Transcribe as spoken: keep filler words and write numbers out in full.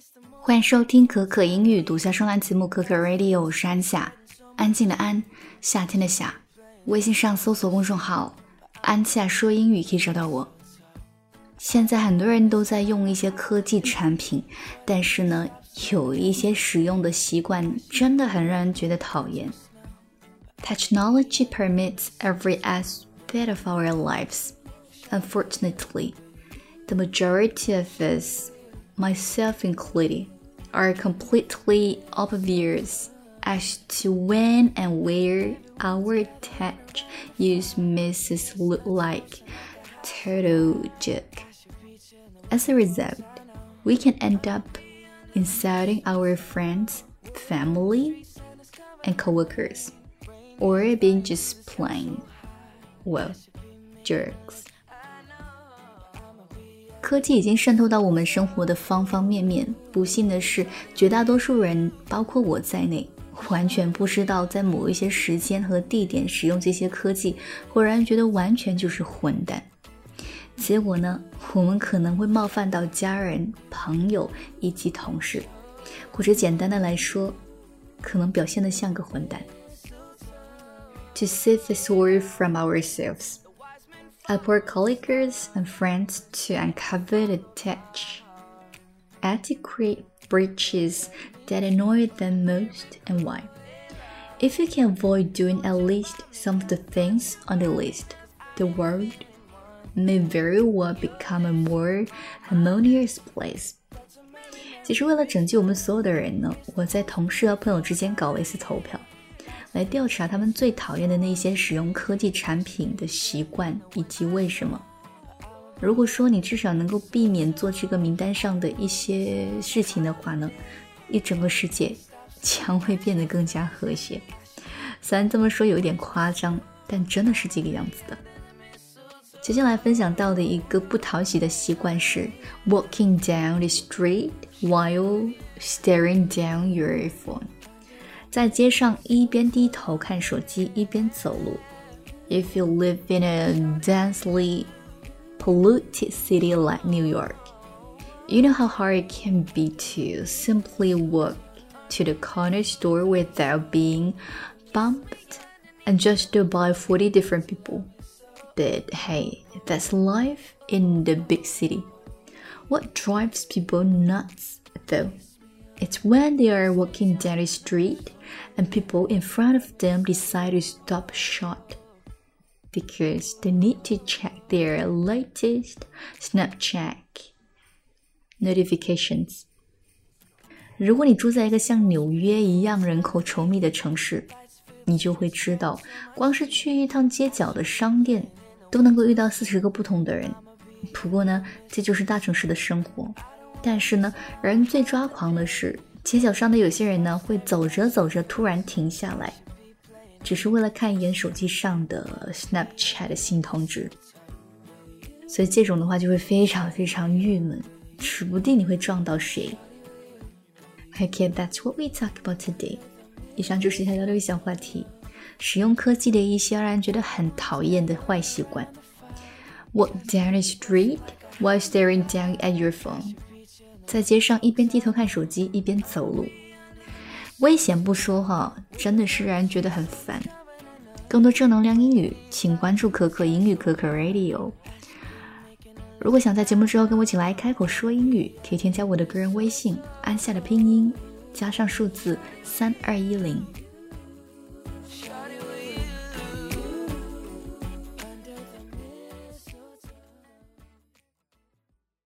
欢迎收听可可英语读下双栏节目可可 Radio， 我是安夏，安静的安，夏天的夏。微信上搜索公众号安夏说英语可以找到我。现在很多人都在用一些科技产品，但是呢，有一些使用的习惯真的很让人觉得讨厌。Technology permeates every aspect of our lives. Unfortunately, the majority of us, myself included, are completely oblivious as to when and where our tech use makes us look like total joke. As a result, we can end up insulting our friends, family, and coworkers, or being just plain, well, jerks. 科技已经渗透到我们生活的方方面面，不幸的是，绝大多数人，包括我在内，完全不知道在某一些时间和地点使用这些科技，会让人觉得完全就是混蛋。结果呢，我们可能会冒犯到家人、朋友以及同事，或者简单的来说，可能表现得像个混蛋。To save the sword from ourselves.I pour colleagues and friends to uncover the tech etiquette breaches that annoy them most and why. If you can avoid doing at least some of the things on the list, the world may very well become a more harmonious place. 其实为了拯救我们所有的人呢，我在同事和朋友之间搞了一次投票。来调查他们最讨厌的那些使用科技产品的习惯以及为什么。如果说你至少能够避免做这个名单上的一些事情的话呢，一整个世界将会变得更加和谐。虽然这么说有点夸张，但真的是这个样子的。接下来分享到的一个不讨喜的习惯是 walking down the street while staring down your phone。在街上一边低头看手机一边走路。If you live in a densely polluted city like New York, you know how hard it can be to simply walk to the corner store without being bumped and judged by forty different people. But hey, that's life in the big city. What drives people nuts, though?It's when they are walking down the street and people in front of them decide to stop short because they need to check their latest Snapchat notifications. 如果你住在一个像纽约一样人口稠密的城市，你就会知道，光是去一趟街角的商店都能够遇到四十个不同的人。不过呢，这就是大城市的生活。但是呢，人最抓狂的是，街角上的有些人呢，会走着走着突然停下来，只是为了看一眼手机上的 Snapchat 的新通知。所以这种的话就会非常非常郁闷，指不定你会撞到谁。Okay, that's what we talk about today. 以上就是想聊的一个小话题，使用科技的一些让人觉得很讨厌的坏习惯。Walk down the street while staring down at your phone.在街上一边低头看手机一边走路，危险不说哈，真的是让人觉得很烦。更多正能量英语，请关注可可英语可可 Radio。如果想在节目之后跟我一起来开口说英语，可以添加我的个人微信安夏的拼音加上数字三二一零。